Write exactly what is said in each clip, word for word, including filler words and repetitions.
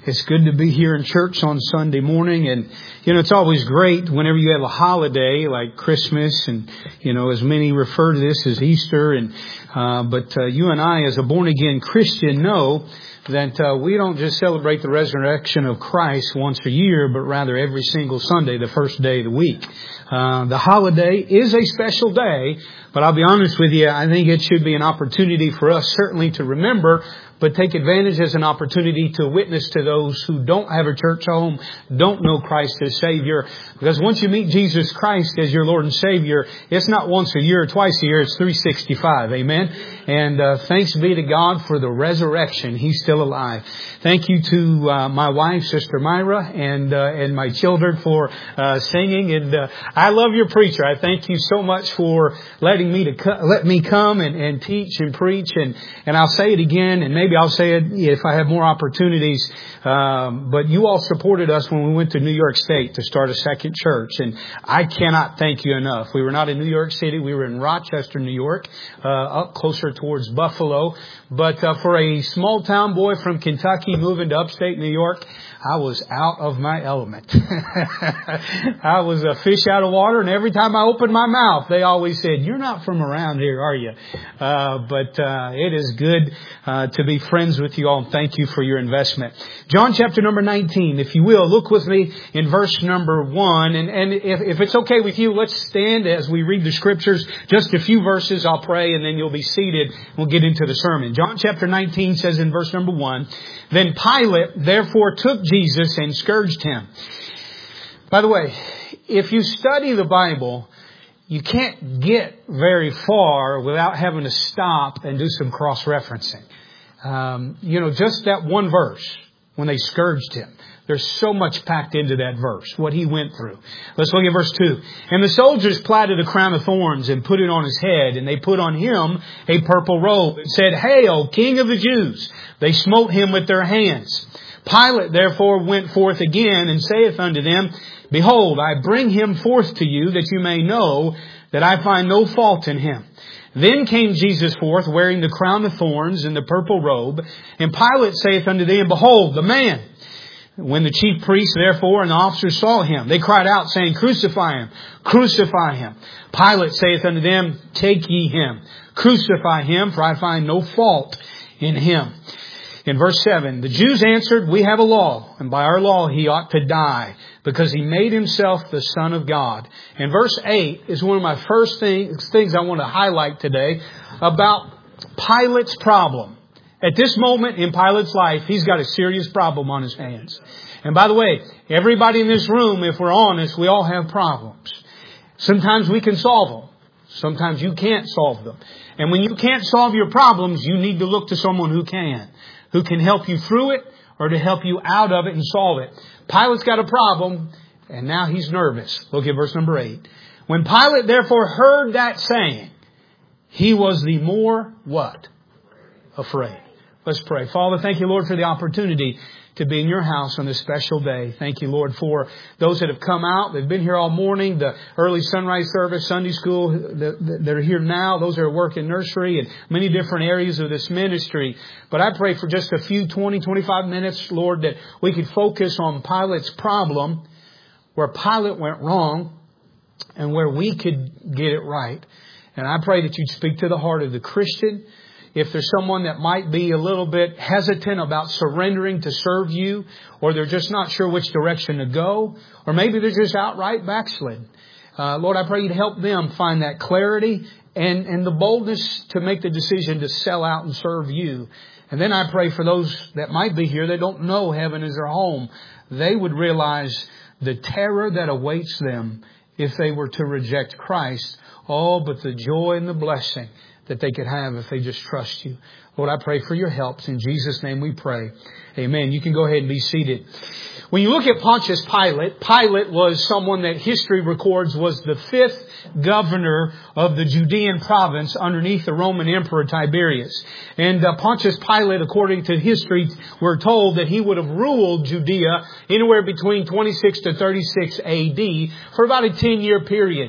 It's good to be here in church on Sunday morning. And, you know, it's always great whenever you have a holiday like Christmas and, you know, as many refer to this as Easter. And, uh, but, uh, you and I as a born again Christian know that, uh, we don't just celebrate the resurrection of Christ once a year, but rather every single Sunday, the first day of the week. Uh, the holiday is a special day, but I'll be honest with you, I think it should be an opportunity for us certainly to remember, but take advantage as an opportunity to witness to those who don't have a church home, don't know Christ as Savior. Because once you meet Jesus Christ as your Lord and Savior, it's not once a year or twice a year, it's three sixty-five. Amen. And uh, thanks be to God for the resurrection. He's still alive. Thank you to uh, my wife, Sister Myra, and uh, and my children for uh, singing. And uh, I love your preacher. I thank you so much for letting me to co- let me come and, and teach and preach. And, and I'll say it again, and maybe I'll say it if I have more opportunities. Um, but you all supported us when we went to New York State to start a second church. And I cannot thank you enough. We were not in New York City. We were in Rochester, New York, uh, up closer towards Buffalo. But uh, for a small town boy from Kentucky moving to upstate New York, I was out of my element. I was a fish out of water, and every time I opened my mouth, they always said, "You're not from around here, are you?" Uh, but uh, it is good uh, to be friends with you all, and thank you for your investment. John chapter number nineteen, if you will, look with me in verse number one. And, and if, if it's okay with you, let's stand as we read the scriptures. Just a few verses, I'll pray, and then you'll be seated. We'll get into the sermon. John chapter nineteen says in verse number one, "Then Pilate therefore took Jesus and scourged him." By the way, if you study the Bible, you can't get very far without having to stop and do some cross-referencing. Um, you know, just that one verse, when they scourged him. There's so much packed into that verse, what he went through. Let's look at verse two. "And the soldiers platted a crown of thorns and put it on his head, and they put on him a purple robe and said, 'Hail, King of the Jews!' They smote him with their hands. Pilate therefore went forth again and saith unto them, 'Behold, I bring him forth to you, that you may know that I find no fault in him.' Then came Jesus forth, wearing the crown of thorns and the purple robe. And Pilate saith unto them, 'Behold, the man.' When the chief priests, therefore, and the officers saw him, they cried out, saying, 'Crucify him! Crucify him!' Pilate saith unto them, 'Take ye him, crucify him, for I find no fault in him.'" In verse seven, "The Jews answered, 'We have a law, and by our law he ought to die, because he made himself the Son of God.'" And verse eight is one of my first things, things I want to highlight today about Pilate's problem. At this moment in Pilate's life, he's got a serious problem on his hands. And by the way, everybody in this room, if we're honest, we all have problems. Sometimes we can solve them. Sometimes you can't solve them. And when you can't solve your problems, you need to look to someone who can. Who can help you through it or to help you out of it and solve it. Pilate's got a problem, and now he's nervous. Look at verse number eight. "When Pilate therefore heard that saying, he was the more," what? "Afraid." Let's pray. Father, thank you, Lord, for the opportunity to be in your house on this special day. Thank you, Lord, for those that have come out. They've been here all morning. The early sunrise service, Sunday school, that are here now. Those that are working nursery and many different areas of this ministry. But I pray for just a few twenty, twenty-five minutes, Lord, that we could focus on Pilate's problem, where Pilate went wrong and where we could get it right. And I pray that you'd speak to the heart of the Christian. If there's someone that might be a little bit hesitant about surrendering to serve you, or they're just not sure which direction to go, or maybe they're just outright backslidden. Uh, Lord, I pray you'd help them find that clarity and, and the boldness to make the decision to sell out and serve you. And then I pray for those that might be here that don't know heaven is their home. They would realize the terror that awaits them if they were to reject Christ. Oh, but the joy and the blessing that they could have if they just trust you. Lord, I pray for your help. In Jesus' name we pray. Amen. You can go ahead and be seated. When you look at Pontius Pilate, Pilate was someone that history records was the fifth governor of the Judean province underneath the Roman Emperor Tiberius. And uh, Pontius Pilate, according to history, we're told that he would have ruled Judea anywhere between twenty-six to thirty-six A D for about a ten-year period.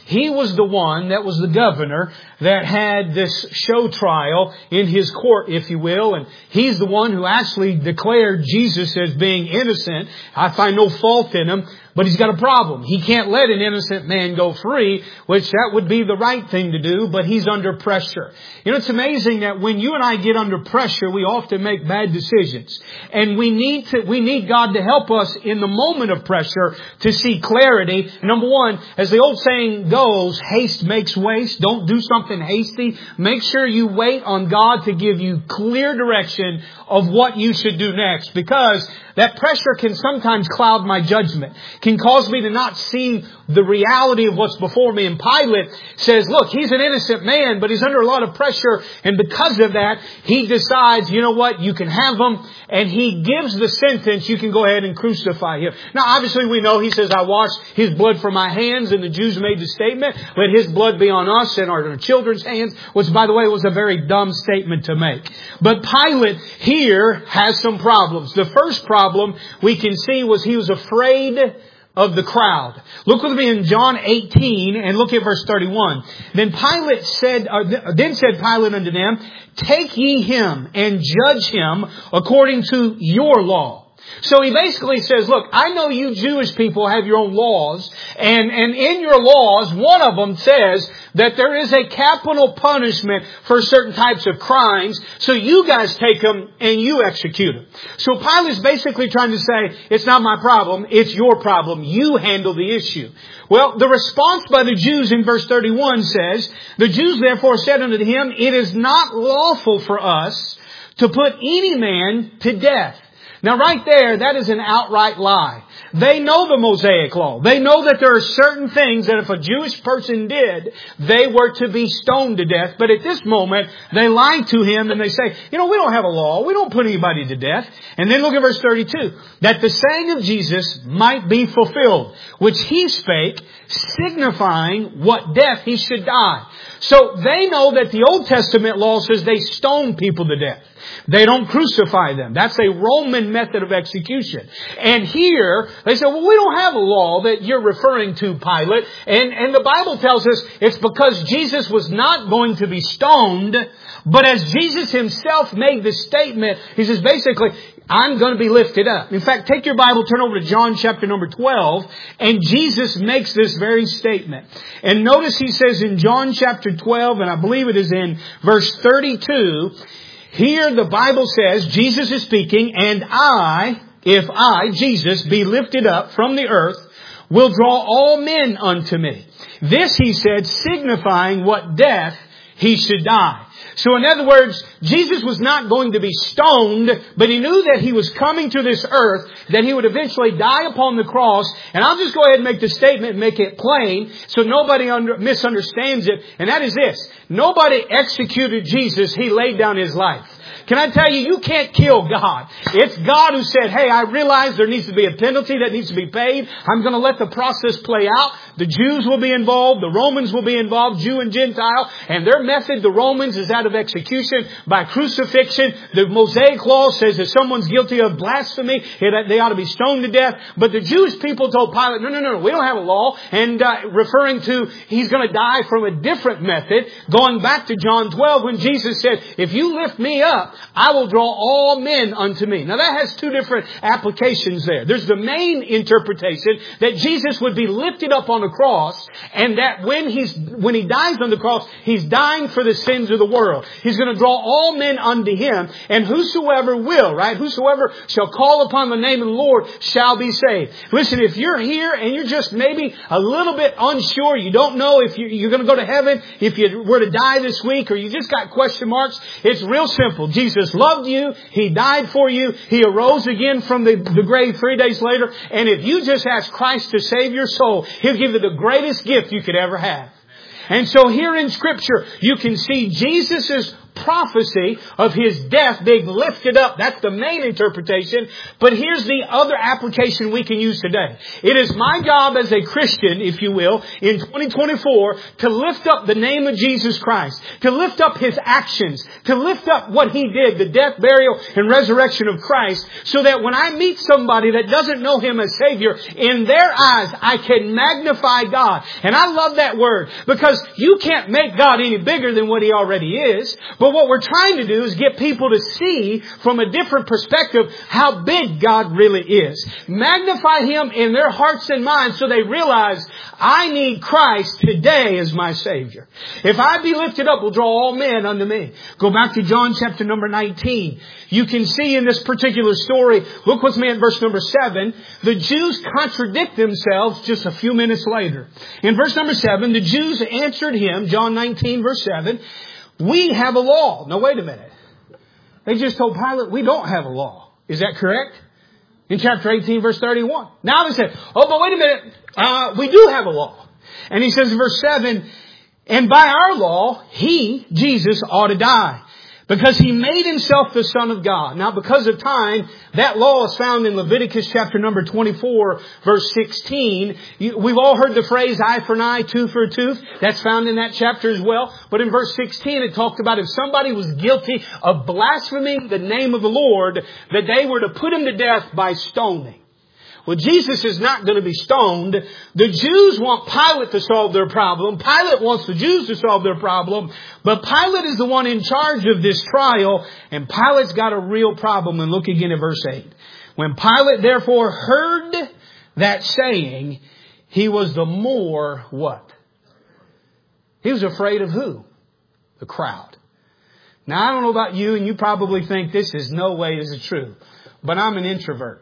He was the one that was the governor that had this show trial in his court, if you will. And he's the one who actually declared Jesus as being innocent. I find no fault in him. But he's got a problem. He can't let an innocent man go free, which that would be the right thing to do, but he's under pressure. You know, it's amazing that when you and I get under pressure, we often make bad decisions. And we need to, we need God to help us in the moment of pressure to see clarity. Number one, as the old saying goes, haste makes waste. Don't do something hasty. Make sure you wait on God to give you clear direction of what you should do next, because that pressure can sometimes cloud my judgment, can cause me to not see the reality of what's before me. And Pilate says, look, he's an innocent man, but he's under a lot of pressure. And because of that, he decides, you know what, you can have him. And he gives the sentence, you can go ahead and crucify him. Now, obviously we know he says, I wash his blood from my hands. And the Jews made the statement, let his blood be on us and our children's hands, which, by the way, was a very dumb statement to make. But Pilate here has some problems. The first problem we can see was he was afraid of the crowd. Look with me in John eighteen and look at verse thirty-one. Then Pilate said, uh, then said Pilate unto them, take ye him and judge him according to your law. So he basically says, look, I know you Jewish people have your own laws, and, and in your laws, one of them says that there is a capital punishment for certain types of crimes, so you guys take them and you execute them. So Pilate's basically trying to say, it's not my problem, it's your problem. You handle the issue. Well, the response by the Jews in verse thirty-one says, the Jews therefore said unto him, it is not lawful for us to put any man to death. Now right there, that is an outright lie. They know the Mosaic law. They know that there are certain things that if a Jewish person did, they were to be stoned to death. But at this moment, they lie to him and they say, you know, we don't have a law. We don't put anybody to death. And then look at verse thirty-two. That the saying of Jesus might be fulfilled, which he spake, signifying what death he should die. So they know that the Old Testament law says they stone people to death. They don't crucify them. That's a Roman method of execution. And here, they say, well, we don't have a law that you're referring to, Pilate. And, and the Bible tells us it's because Jesus was not going to be stoned. But as Jesus himself made the statement, he says basically, I'm going to be lifted up. In fact, take your Bible, turn over to John chapter number twelve, and Jesus makes this very statement. And notice he says in John chapter twelve, and I believe it is in verse thirty-two, here the Bible says, Jesus is speaking, and I, if I, Jesus, be lifted up from the earth, will draw all men unto me. This, he said, signifying what death he should die. So in other words, Jesus was not going to be stoned, but he knew that he was coming to this earth, that he would eventually die upon the cross. And I'll just go ahead and make the statement and make it plain so nobody under, misunderstands it. And that is this. Nobody executed Jesus. He laid down his life. Can I tell you, you can't kill God. It's God who said, hey, I realize there needs to be a penalty that needs to be paid. I'm going to let the process play out. The Jews will be involved. The Romans will be involved, Jew and Gentile. And their method, the Romans, is out of execution by crucifixion. The Mosaic law says if someone's guilty of blasphemy, they ought to be stoned to death. But the Jewish people told Pilate, no, no, no, we don't have a law. And uh, referring to he's going to die from a different method, going back to John twelve when Jesus said, if you lift me up, I will draw all men unto me. Now that has two different applications there. There's the main interpretation that Jesus would be lifted up on the cross, and that when he's when he dies on the cross, he's dying for the sins of the world. He's going to draw all men unto him, and whosoever will, right? Whosoever shall call upon the name of the Lord shall be saved. Listen, if you're here and you're just maybe a little bit unsure, you don't know if you're going to go to heaven, if you were to die this week, or you just got question marks, it's real simple. Jesus loved you. He died for you. He arose again from the, the grave three days later. And if you just ask Christ to save your soul, He'll give you the greatest gift you could ever have. And so here in Scripture, you can see Jesus' prophecy of His death being lifted up. That's the main interpretation. But here's the other application we can use today. It is my job as a Christian, if you will, in twenty twenty-four, to lift up the name of Jesus Christ, to lift up His actions, to lift up what He did, the death, burial, and resurrection of Christ, so that when I meet somebody that doesn't know Him as Savior, in their eyes, I can magnify God. And I love that word, because you can't make God any bigger than what He already is. But what we're trying to do is get people to see from a different perspective how big God really is. Magnify Him in their hearts and minds so they realize, I need Christ today as my Savior. If I be lifted up, will draw all men unto me. Go back to John chapter number nineteen. You can see in this particular story, look with me at verse number seven, the Jews contradict themselves just a few minutes later. In verse number seven, the Jews answered Him, John nineteen verse seven, we have a law. Now wait a minute. They just told Pilate, we don't have a law. Is that correct? In chapter eighteen verse thirty-one. Now they say, oh, but wait a minute. Uh, we do have a law. And He says in verse seven, and by our law, He, Jesus, ought to die, because He made Himself the Son of God. Now, because of time, that law is found in Leviticus chapter number twenty-four, verse sixteen. We've all heard the phrase eye for an eye, tooth for a tooth. That's found in that chapter as well. But in verse sixteen, it talked about if somebody was guilty of blaspheming the name of the Lord, that they were to put him to death by stoning. Well, Jesus is not going to be stoned. The Jews want Pilate to solve their problem. Pilate wants the Jews to solve their problem. But Pilate is the one in charge of this trial. And Pilate's got a real problem. And look again at verse eight. When Pilate therefore heard that saying, he was the more what? He was afraid of who? The crowd. Now, I don't know about you, and you probably think this is no way is it true. But I'm an introvert.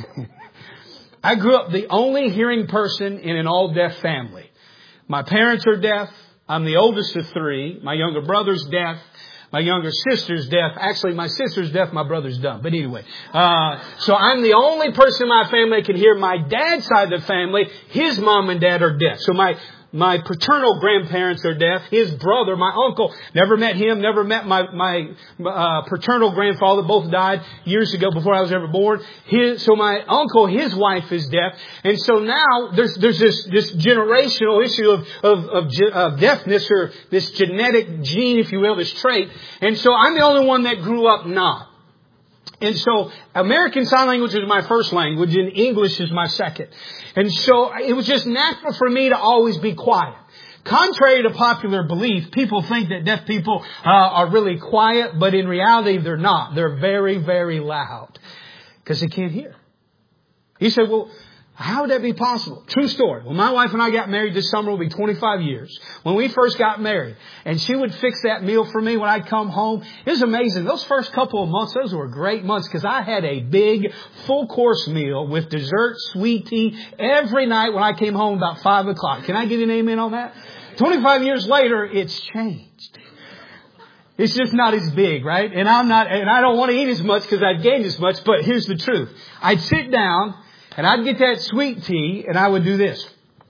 I grew up the only hearing person in an all-deaf family. My parents are deaf. I'm the oldest of three. My younger brother's deaf. My younger sister's deaf. Actually, my sister's deaf. My brother's dumb. But anyway, uh, so I'm the only person in my family that can hear. My dad's side of the family, his mom and dad are deaf. So my My paternal grandparents are deaf. His brother, my uncle, never met him, never met my, my uh, paternal grandfather. Both died years ago before I was ever born. His, so my uncle, his wife is deaf. And so now there's, there's this, this generational issue of, of, of, of deafness, or this genetic gene, if you will, this trait. And so I'm the only one that grew up not. And so American Sign Language is my first language and English is my second. And so it was just natural for me to always be quiet. Contrary to popular belief, people think that deaf people uh, are really quiet, but in reality they're not. They're very, very loud because they can't hear. He said, well, how would that be possible? True story. When my wife and I got married this summer, will be twenty-five years. When we first got married, and she would fix that meal for me when I'd come home. It was amazing. Those first couple of months, those were great months, because I had a big full course meal with dessert, sweet tea every night when I came home about five o'clock. Can I get an amen on that? twenty-five years later, it's changed. It's just not as big, right? And I'm not, and I don't want to eat as much because I'd gained as much, but here's the truth. I'd sit down, and I'd get that sweet tea, and I would do this.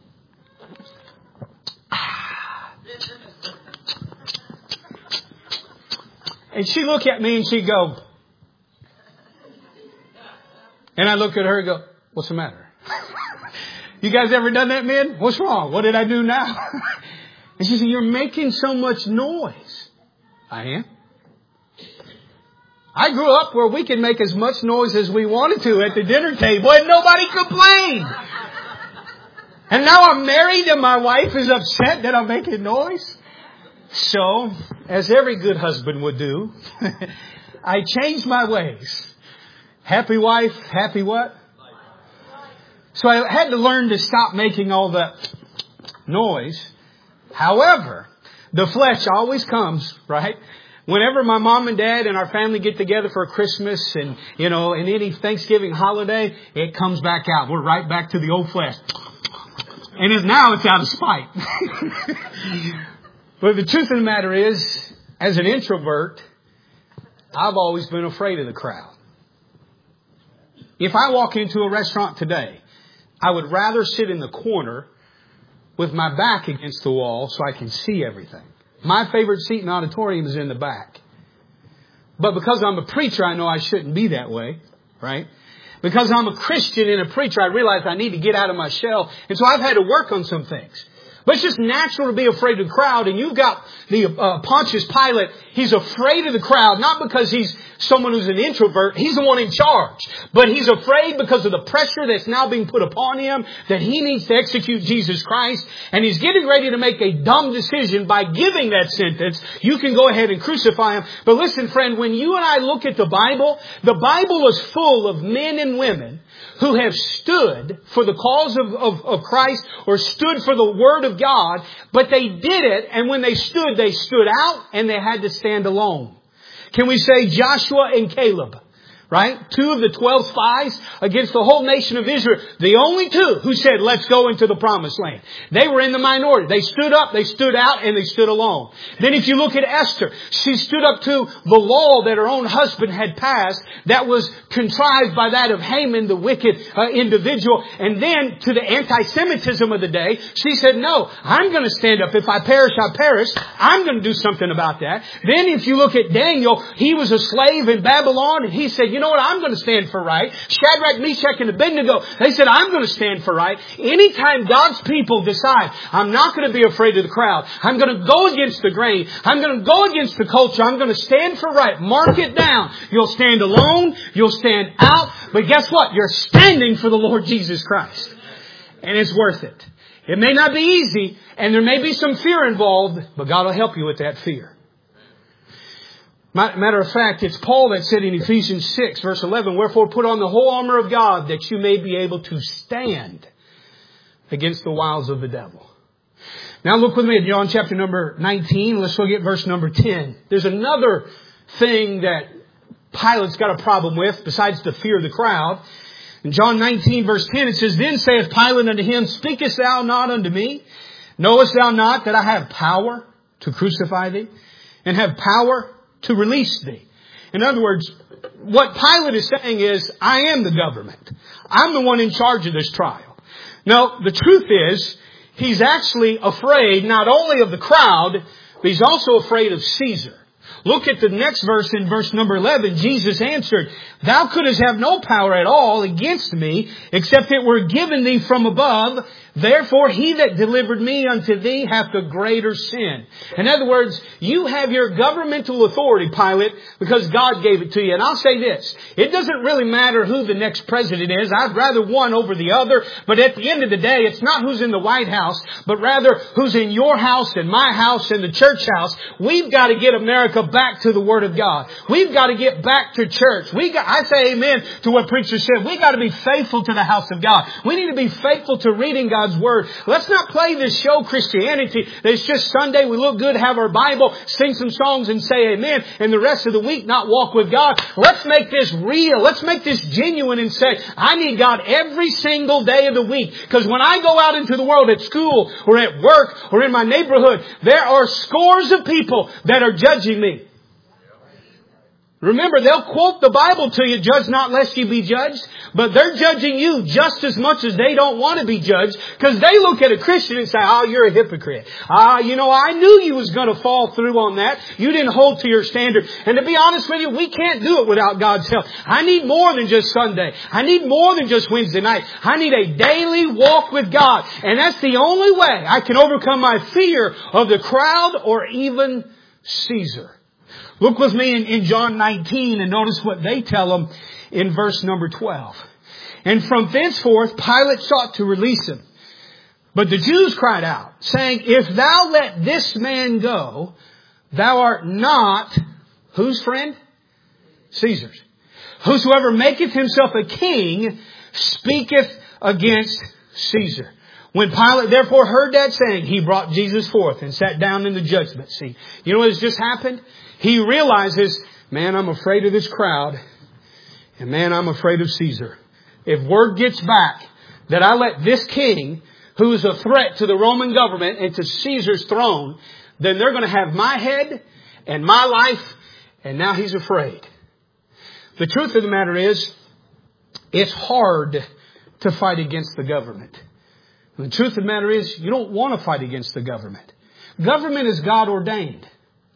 And she'd look at me and she'd go. And I'd look at her and go, what's the matter? You guys ever done that, men? What's wrong? What did I do now? And she said, you're making so much noise. I am. I grew up where we could make as much noise as we wanted to at the dinner table and nobody complained. And now I'm married and my wife is upset that I'm making noise. So, as every good husband would do, I changed my ways. Happy wife, happy what? So I had to learn to stop making all that noise. However, the flesh always comes, right? Whenever my mom and dad and our family get together for Christmas and, you know, and any Thanksgiving holiday, it comes back out. We're right back to the old flesh. And it's, now it's out of spite. But the truth of the matter is, as an introvert, I've always been afraid of the crowd. If I walk into a restaurant today, I would rather sit in the corner with my back against the wall so I can see everything. My favorite seat in the auditorium is in the back. But because I'm a preacher, I know I shouldn't be that way. Right? Because I'm a Christian and a preacher, I realize I need to get out of my shell. And so I've had to work on some things. But it's just natural to be afraid of the crowd. And you've got the uh, Pontius Pilate. He's afraid of the crowd, not because he's someone who's an introvert. He's the one in charge. But he's afraid because of the pressure that's now being put upon him that he needs to execute Jesus Christ. And he's getting ready to make a dumb decision by giving that sentence. You can go ahead and crucify him. But listen, friend, when you and I look at the Bible, the Bible is full of men and women who have stood for the cause of, of, of Christ or stood for the Word of God, but they did it, and when they stood, they stood out and they had to stand alone. Can we say Joshua and Caleb? Right? Two of the twelve spies against the whole nation of Israel. The only two who said, let's go into the promised land. They were in the minority. They stood up, they stood out, and they stood alone. Then if you look at Esther, she stood up to the law that her own husband had passed that was contrived by that of Haman, the wicked uh, individual. And then to the anti-Semitism of the day, she said, no, I'm going to stand up. If I perish, I perish. I'm going to do something about that. Then if you look at Daniel, he was a slave in Babylon, and he said, you know what? I'm going to stand for right. Shadrach, Meshach, and Abednego, they said, I'm going to stand for right. Anytime God's people decide, I'm not going to be afraid of the crowd. I'm going to go against the grain. I'm going to go against the culture. I'm going to stand for right. Mark it down. You'll stand alone. You'll stand out. But guess what? You're standing for the Lord Jesus Christ. And it's worth it. It may not be easy, and there may be some fear involved, but God will help you with that fear. Matter of fact, it's Paul that said in Ephesians six, verse eleven, wherefore put on the whole armor of God that you may be able to stand against the wiles of the devil. Now look with me at John chapter number nineteen. Let's look at verse number ten. There's another thing that Pilate's got a problem with besides the fear of the crowd. In John nineteen, verse ten, it says, then saith Pilate unto him, speakest thou not unto me? Knowest thou not that I have power to crucify thee, and have power to release thee? In other words, what Pilate is saying is, I am the government. I'm the one in charge of this trial. Now, the truth is, he's actually afraid not only of the crowd, but he's also afraid of Caesar. Look at the next verse in verse number eleven. Jesus answered, thou couldst have no power at all against me, except it were given thee from above. Therefore he that delivered me unto thee hath the greater sin. In other words, you have your governmental authority, Pilate, because God gave it to you. And I'll say this, it doesn't really matter who the next president is. I'd rather one over the other. But at the end of the day, it's not who's in the White House, but rather who's in your house and my house and the church house. We've got to get America back to the Word of God. We've got to get back to church. We got, I say amen to what preacher said. We've got to be faithful to the house of God. We need to be faithful to reading God's Word. Let's not play this show Christianity that it's just Sunday, we look good, have our Bible, sing some songs and say amen, and the rest of the week not walk with God. Let's make this real. Let's make this genuine and say, I need God every single day of the week. Because when I go out into the world at school or at work or in my neighborhood, there are scores of people that are judging me. Remember, they'll quote the Bible to you, judge not lest you be judged. But they're judging you just as much as they don't want to be judged. Because they look at a Christian and say, oh, you're a hypocrite. Ah, uh, you know, I knew you was going to fall through on that. You didn't hold to your standard. And to be honest with you, we can't do it without God's help. I need more than just Sunday. I need more than just Wednesday night. I need a daily walk with God. And that's the only way I can overcome my fear of the crowd or even Caesar. Look with me in, in John nineteen and notice what they tell him in verse number twelve. And from thenceforth Pilate sought to release him. But the Jews cried out, saying, if thou let this man go, thou art not, whose friend? Caesar's. Whosoever maketh himself a king speaketh against Caesar. When Pilate therefore heard that saying, he brought Jesus forth and sat down in the judgment seat. You know what has just happened? He realizes, man, I'm afraid of this crowd. And man, I'm afraid of Caesar. If word gets back that I let this king, who is a threat to the Roman government and to Caesar's throne, then they're going to have my head and my life. And now he's afraid. The truth of the matter is, it's hard to fight against the government. And the truth of the matter is, you don't want to fight against the government. Government is God ordained.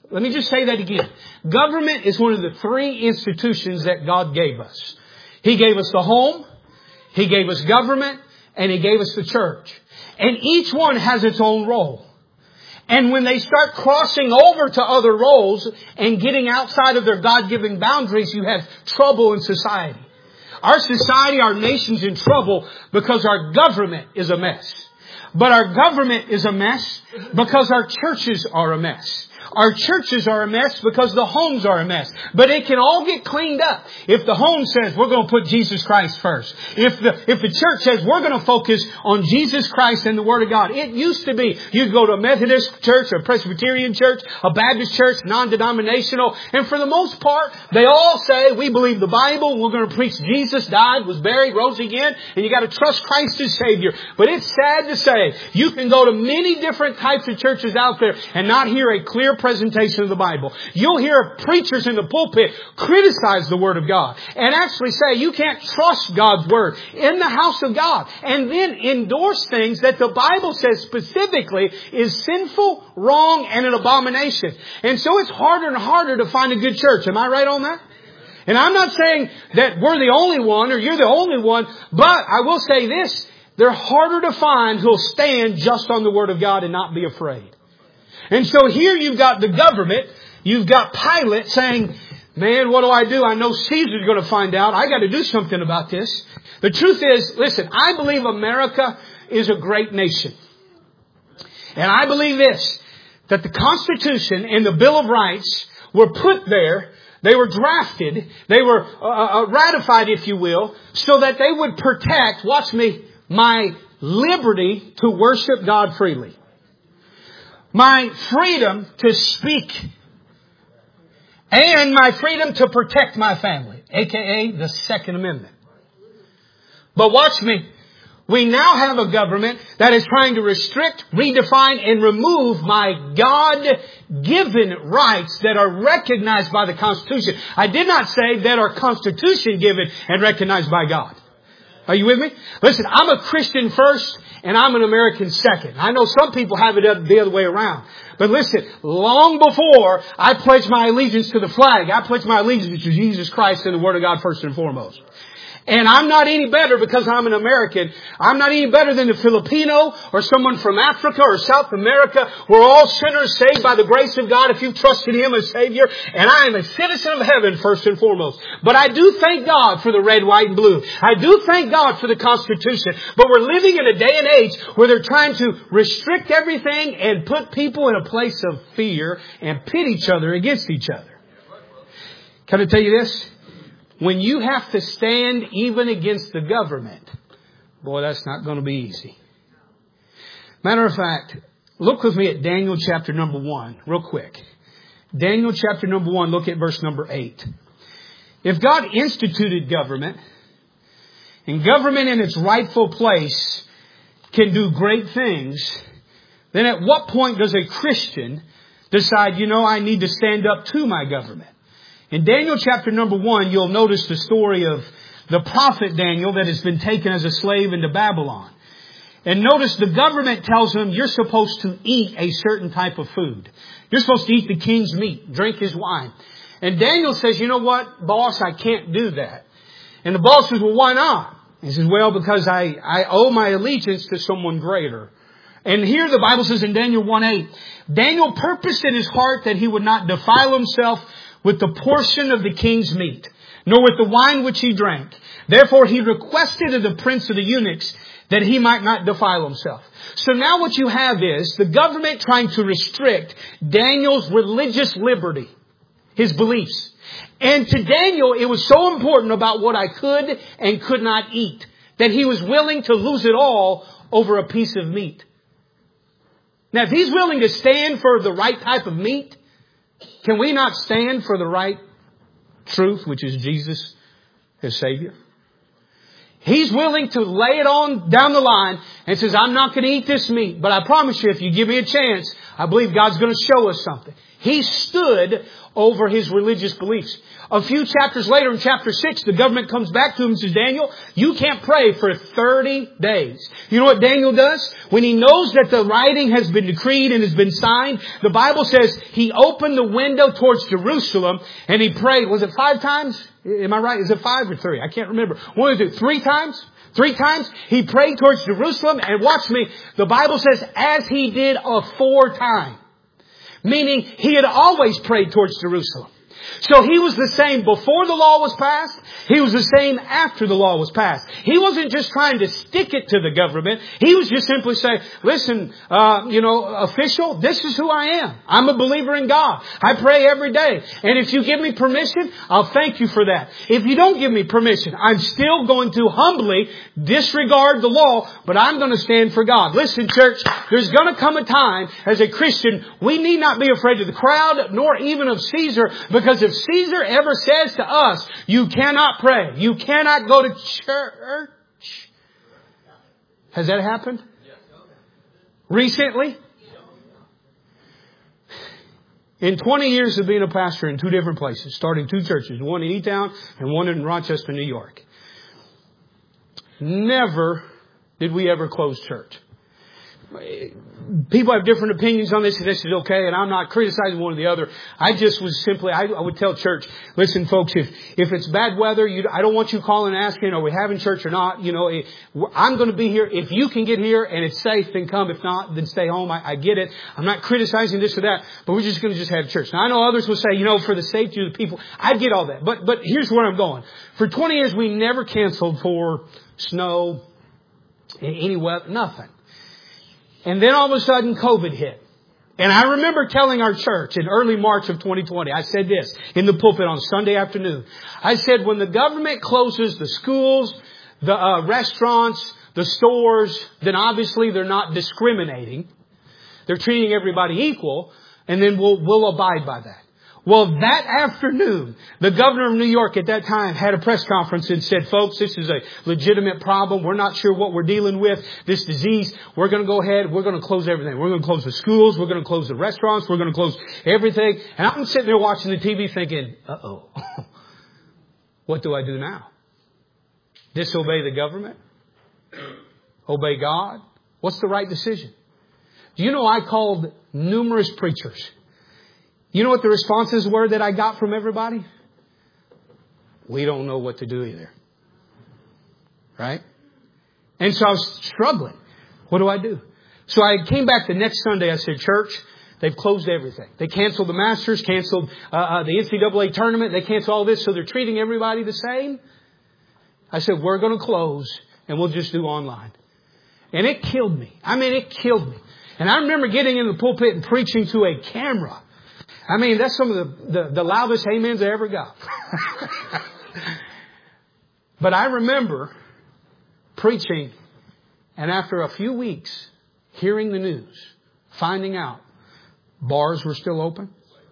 Let me just say that again. Government is one of the three institutions that God gave us. He gave us the home, He gave us government, and He gave us the church. And each one has its own role. And when they start crossing over to other roles and getting outside of their God-given boundaries, you have trouble in society. Our society, our nation's in trouble because our government is a mess. But our government is a mess because our churches are a mess. Our churches are a mess because the homes are a mess. But it can all get cleaned up. If the home says we're going to put Jesus Christ first. If the, if the church says we're going to focus on Jesus Christ and the Word of God. It used to be you'd go to a Methodist church, a Presbyterian church, a Baptist church, non-denominational. And for the most part, they all say we believe the Bible. We're going to preach Jesus died, was buried, rose again. And you got to trust Christ as Savior. But it's sad to say you can go to many different types of churches out there and not hear a clear presentation of the Bible. You'll hear preachers in the pulpit criticize the Word of God and actually say you can't trust God's Word in the house of God, and then endorse things that the Bible says specifically is sinful, wrong, and an abomination. And so it's harder and harder to find a good church. Am I right on that? And I'm not saying that we're the only one or you're the only one, but I will say this. They're harder to find who'll stand just on the Word of God and not be afraid. And so here you've got the government, you've got Pilate saying, man, what do I do? I know Caesar's going to find out. I got to do something about this. The truth is, listen, I believe America is a great nation. And I believe this, that the Constitution and the Bill of Rights were put there. They were drafted. They were uh, ratified, if you will, so that they would protect, watch me, my liberty to worship God freely. My freedom to speak. And my freedom to protect my family. A K A the Second Amendment. But watch me. We now have a government that is trying to restrict, redefine, and remove my God-given rights that are recognized by the Constitution. I did not say that are Constitution given and recognized by God. Are you with me? Listen, I'm a Christian first and I'm an American second. I know some people have it the other way around. But listen, long before I pledge my allegiance to the flag, I pledge my allegiance to Jesus Christ and the Word of God first and foremost. And I'm not any better because I'm an American. I'm not any better than a Filipino or someone from Africa or South America. We're all sinners saved by the grace of God if you've trusted Him as Savior. And I am a citizen of heaven first and foremost. But I do thank God for the red, white, and blue. I do thank God for the Constitution. But we're living in a day and age where they're trying to restrict everything and put people in a place of fear and pit each other against each other. Can I tell you this? When you have to stand even against the government, boy, that's not going to be easy. Matter of fact, look with me at Daniel chapter number one, real quick. Daniel chapter number one, look at verse number eight. If God instituted government, and government in its rightful place can do great things, then at what point does a Christian decide, you know, I need to stand up to my government? In Daniel chapter number one, you'll notice the story of the prophet Daniel that has been taken as a slave into Babylon. And notice the government tells him you're supposed to eat a certain type of food. You're supposed to eat the king's meat, drink his wine. And Daniel says, you know what, boss, I can't do that. And the boss says, well, why not? He says, well, because I, I owe my allegiance to someone greater. And here the Bible says in Daniel one eight, Daniel purposed in his heart that he would not defile himself with the portion of the king's meat, nor with the wine which he drank. Therefore he requested of the prince of the eunuchs that he might not defile himself. So now what you have is the government trying to restrict Daniel's religious liberty, his beliefs. And to Daniel, it was so important about what I could and could not eat, that he was willing to lose it all over a piece of meat. Now, if he's willing to stand for the right type of meat, can we not stand for the right truth, which is Jesus as Savior? He's willing to lay it on down the line and says, I'm not going to eat this meat, but I promise you, if you give me a chance, I believe God's going to show us something. He stood over his religious beliefs. A few chapters later, in chapter six, the government comes back to him and says, Daniel, you can't pray for thirty days. You know what Daniel does? When he knows that the writing has been decreed and has been signed, the Bible says he opened the window towards Jerusalem and he prayed. Was it five times? Am I right? Is it five or three? I can't remember. One of the three times? Three times he prayed towards Jerusalem, and watch me, the Bible says as he did aforetime. Meaning he had always prayed towards Jerusalem. So he was the same before the law was passed. He was the same after the law was passed. He wasn't just trying to stick it to the government. He was just simply saying, listen, uh, you know, official, this is who I am. I'm a believer in God. I pray every day. And if you give me permission, I'll thank you for that. If you don't give me permission, I'm still going to humbly disregard the law, but I'm going to stand for God. Listen, church, there's going to come a time as a Christian, we need not be afraid of the crowd, nor even of Caesar, because if Caesar ever says to us, you cannot pray, you cannot go to church. Has that happened? Recently? In twenty years of being a pastor in two different places, starting two churches, one in E-Town and one in Rochester, New York. Never did we ever close church. People have different opinions on this, and this is okay, and I'm not criticizing one or the other. I just was simply, I, I would tell church, listen folks, if, if it's bad weather, you, I don't want you calling and asking, are we having church or not? You know, I'm going to be here. If you can get here and it's safe, then come. If not, then stay home. I, I get it. I'm not criticizing this or that, but we're just going to just have church. Now I know others will say, you know, for the safety of the people, I get all that. But, but here's where I'm going. For twenty years, we never canceled for snow, any weather, nothing. And then all of a sudden, COVID hit. And I remember telling our church in early March of twenty twenty, I said this in the pulpit on Sunday afternoon. I said, when the government closes the schools, the uh, restaurants, the stores, then obviously they're not discriminating. They're treating everybody equal, and then we'll, we'll abide by that. Well, that afternoon, the governor of New York at that time had a press conference and said, folks, this is a legitimate problem. We're not sure what we're dealing with, this disease. We're going to go ahead. We're going to close everything. We're going to close the schools. We're going to close the restaurants. We're going to close everything. And I'm sitting there watching the T V thinking, uh-oh, what do I do now? Disobey the government? Obey God? What's the right decision? Do you know I called numerous preachers? You know what the responses were that I got from everybody? We don't know what to do either. Right? And so I was struggling. What do I do? So I came back the next Sunday. I said, church, they've closed everything. They canceled the Masters, canceled uh, uh, the N C double A tournament. They canceled all this. So they're treating everybody the same. I said, we're going to close and we'll just do online. And it killed me. I mean, it killed me. And I remember getting in the pulpit and preaching to a camera. I mean, that's some of the, the, the loudest amens I ever got. But I remember preaching, and after a few weeks, hearing the news, finding out bars were still open,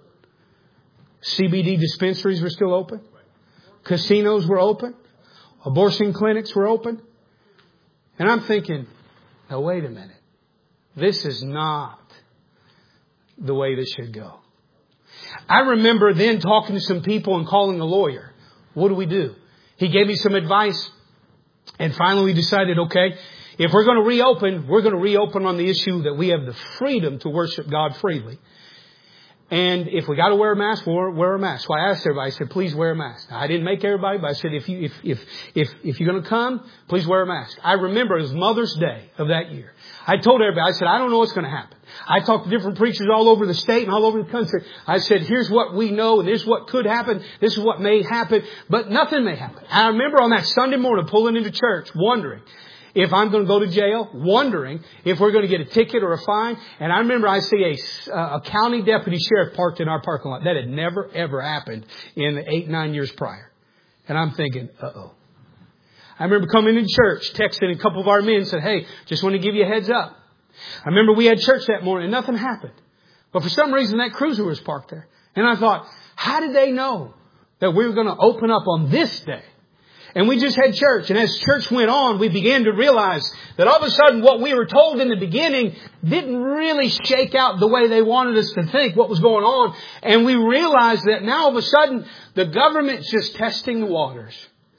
C B D dispensaries were still open, casinos were open, abortion clinics were open. And I'm thinking, now wait a minute. This is not the way this should go. I remember then talking to some people and calling a lawyer. What do we do? He gave me some advice. And finally we decided, okay, if we're going to reopen, we're going to reopen on the issue that we have the freedom to worship God freely. And if we got to wear a mask, we'll wear a mask. So I asked everybody, I said, please wear a mask. Now, I didn't make everybody, but I said, if you, if, if, if, if you're going to come, please wear a mask. I remember it was Mother's Day of that year. I told everybody, I said, I don't know what's going to happen. I talked to different preachers all over the state and all over the country. I said, here's what we know, and here's what could happen. This is what may happen, but nothing may happen. I remember on that Sunday morning pulling into church, wondering if I'm going to go to jail, wondering if we're going to get a ticket or a fine. And I remember I see a, a county deputy sheriff parked in our parking lot. That had never, ever happened in the eight, nine years prior. And I'm thinking, uh-oh. I remember coming into church, texting a couple of our men and said, hey, just want to give you a heads up. I remember we had church that morning and nothing happened. But for some reason that cruiser was parked there. And I thought, how did they know that we were going to open up on this day? And we just had church. And as church went on, we began to realize that all of a sudden what we were told in the beginning didn't really shake out the way they wanted us to think what was going on. And we realized that now all of a sudden the government's just testing the waters.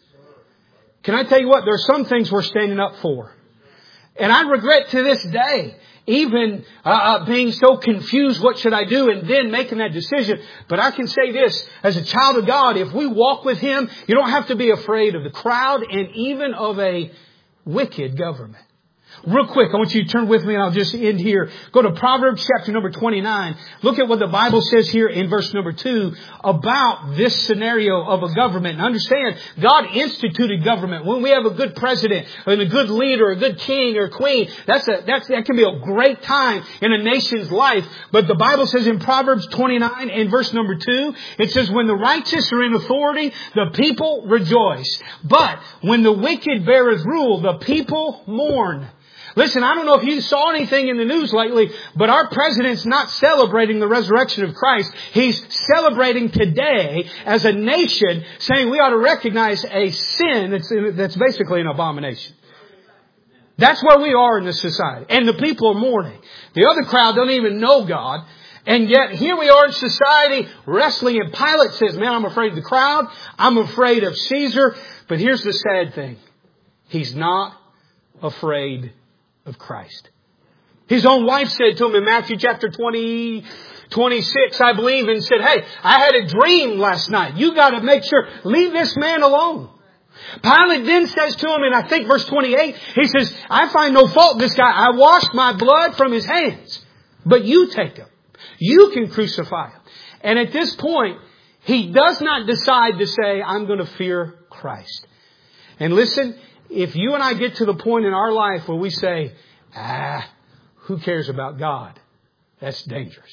Can I tell you what? There are some things we're standing up for. And I regret to this day even uh, uh, being so confused, what should I do? And then making that decision. But I can say this, as a child of God, if we walk with Him, you don't have to be afraid of the crowd and even of a wicked government. Real quick, I want you to turn with me and I'll just end here. Go to Proverbs chapter number twenty-nine. Look at what the Bible says here in verse number two about this scenario of a government. And understand, God instituted government. When we have a good president and a good leader, a good king or queen, that's a, that's, that can be a great time in a nation's life. But the Bible says in Proverbs twenty-nine and verse number two, it says, when the righteous are in authority, the people rejoice. But when the wicked beareth rule, the people mourn. Listen, I don't know if you saw anything in the news lately, but our president's not celebrating the resurrection of Christ. He's celebrating today as a nation, saying we ought to recognize a sin that's, that's basically an abomination. That's where we are in this society. And the people are mourning. The other crowd don't even know God. And yet here we are in society wrestling, and Pilate says, man, I'm afraid of the crowd. I'm afraid of Caesar. But here's the sad thing. He's not afraid of Christ. His own wife said to him in Matthew chapter twenty, twenty-six, I believe, and said, hey, I had a dream last night. You got to make sure, leave this man alone. Pilate then says to him, and I think verse twenty-eight, he says, I find no fault in this guy. I washed my blood from his hands. But you take him. You can crucify him. And at this point, he does not decide to say, I'm going to fear Christ. And listen, if you and I get to the point in our life where we say, ah, who cares about God? That's dangerous.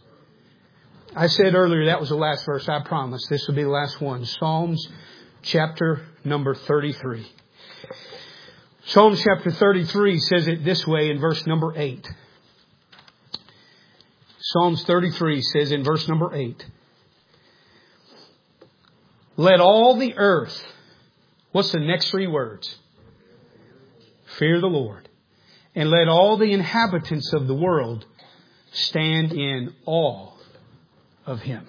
I said earlier that was the last verse. I promise this will be the last one. Psalms chapter number thirty-three. Psalms chapter thirty-three says it this way in verse number eight. Psalms thirty-three says in verse number eight, let all the earth, what's the next three words? Fear the Lord. And let all the inhabitants of the world stand in awe of Him.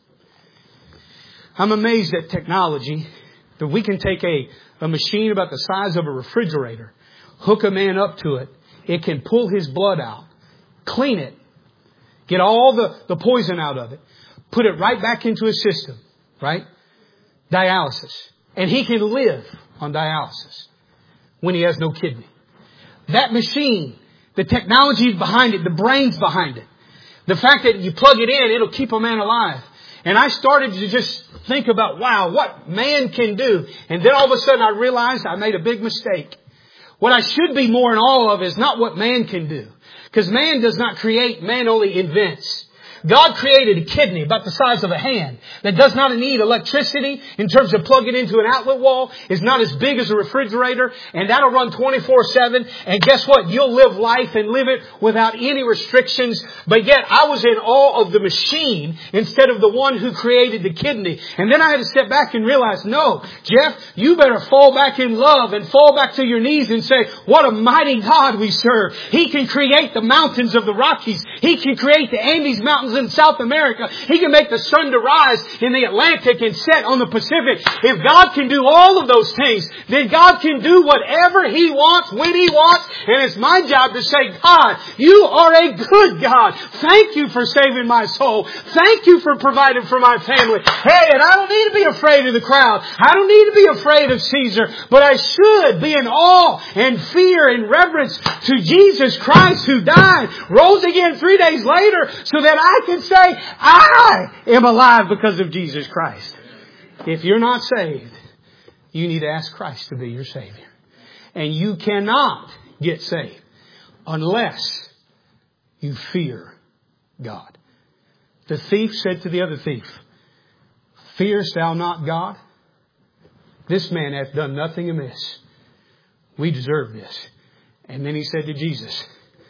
I'm amazed at technology that we can take a, a machine about the size of a refrigerator, hook a man up to it. It can pull his blood out, clean it, get all the, the poison out of it, put it right back into his system, right? Dialysis. And he can live on dialysis when he has no kidney. That machine, the technology behind it, the brains behind it, the fact that you plug it in, it'll keep a man alive. And I started to just think about, wow, what man can do. And then all of a sudden I realized I made a big mistake. What I should be more in awe of is not what man can do. Because man does not create, man only invents. God created a kidney about the size of a hand that does not need electricity in terms of plugging into an outlet wall. It's not as big as a refrigerator, and that'll run twenty-four seven. And guess what? You'll live life and live it without any restrictions. But yet I was in awe of the machine instead of the one who created the kidney. And then I had to step back and realize, no, Jeff, you better fall back in love and fall back to your knees and say, what a mighty God we serve. He can create the mountains of the Rockies. He can create the Andes Mountains in South America. He can make the sun to rise in the Atlantic and set on the Pacific. If God can do all of those things, then God can do whatever He wants, when He wants. And it's my job to say, God, you are a good God. Thank you for saving my soul. Thank you for providing for my family. Hey, and I don't need to be afraid of the crowd. I don't need to be afraid of Caesar. But I should be in awe and fear and reverence to Jesus Christ, who died, rose again three days later, so that I can say, I am alive because of Jesus Christ. If you're not saved, you need to ask Christ to be your Savior. And you cannot get saved unless you fear God. The thief said to the other thief, fearest thou not God? This man hath done nothing amiss. We deserve this. And then he said to Jesus,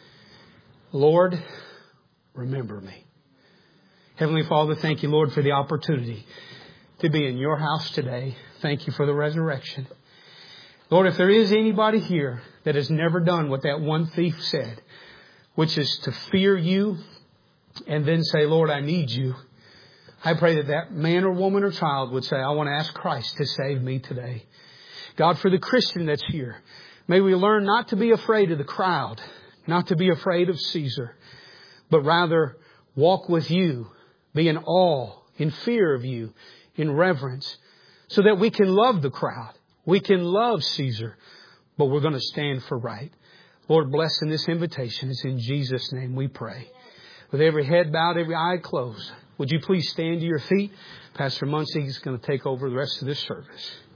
Lord, remember me. Heavenly Father, thank you, Lord, for the opportunity to be in your house today. Thank you for the resurrection. Lord, if there is anybody here that has never done what that one thief said, which is to fear you and then say, Lord, I need you, I pray that that man or woman or child would say, I want to ask Christ to save me today. God, for the Christian that's here, may we learn not to be afraid of the crowd, not to be afraid of Caesar, but rather walk with you, be in awe, in fear of you, in reverence, so that we can love the crowd. We can love Caesar, but we're going to stand for right. Lord, bless in this invitation. It's in Jesus' name we pray. With every head bowed, every eye closed, would you please stand to your feet? Pastor Muncie is going to take over the rest of this service.